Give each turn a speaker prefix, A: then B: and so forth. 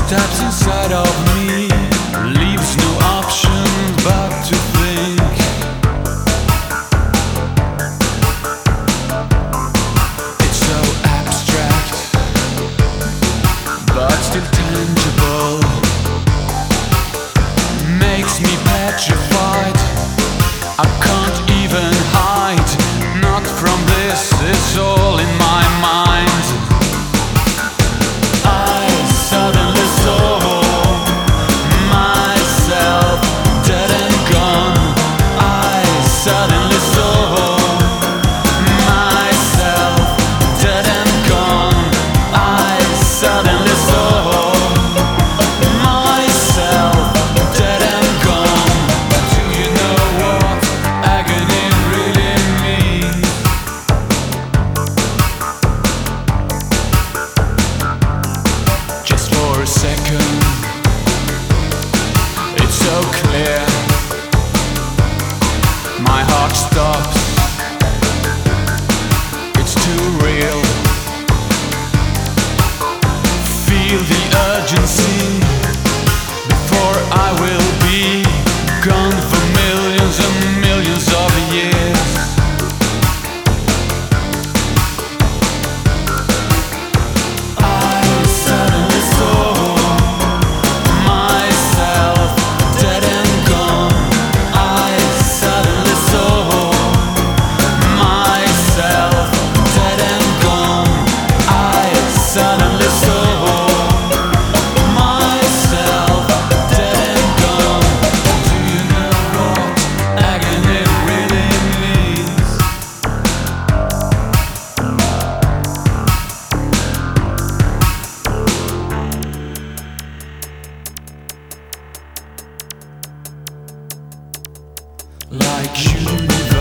A: steps inside of me, leaves no option but to think. It's so abstract, but still tangible. Makes me petrified. I can't even hide. Not from this, it's all in my mind. I suddenly saw myself dead and gone. I suddenly saw myself dead and gone. I suddenly saw myself dead and gone. Do you know what agony really means? Just for a second, it's so clear. My heart stops. It's too real. Feel the urgency before I will be gone for millions and millions of years. I suddenly saw myself dead and gone. I suddenly saw myself dead and gone. I suddenly saw myself dead and gone. Do you know what agony really means? Like universe.